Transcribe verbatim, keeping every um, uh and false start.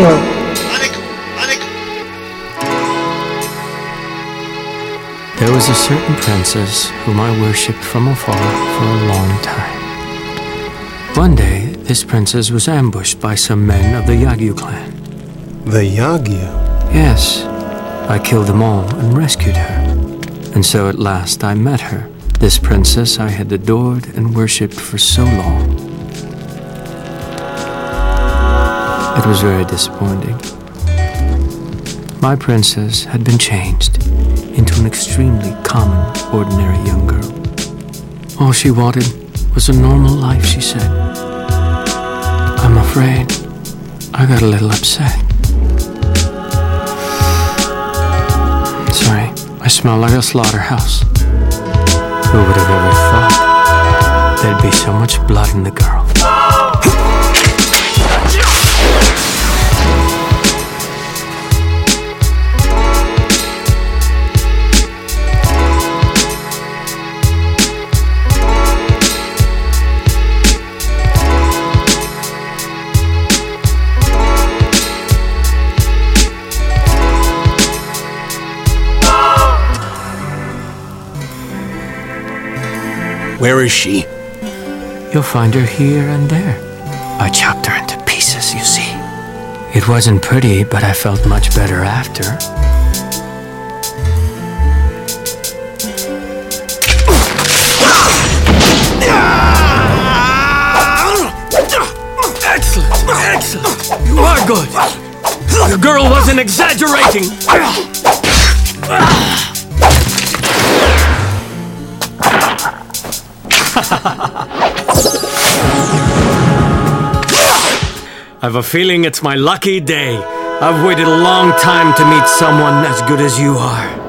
Radio. There was a certain princess whom I worshipped from afar for a long time. One day, this princess was ambushed by some men of the Yagyu clan. The Yagyu? Yes, I killed them all and rescued her. And so at last I met her, this princess I had adored and worshipped for so long. It was very disappointing. My princess had been changed into an extremely common, ordinary young girl. All she wanted was a normal life, she said. I'm afraid I got a little upset. Sorry, I smell like a slaughterhouse. Who would have ever thought there'd be so much blood in the girl? Where is she? You'll find her here and there. I chopped her into pieces, you see. It wasn't pretty, but I felt much better after. Excellent, excellent. You are good. The girl wasn't exaggerating. I have a feeling it's my lucky day. I've waited a long time to meet someone as good as you are.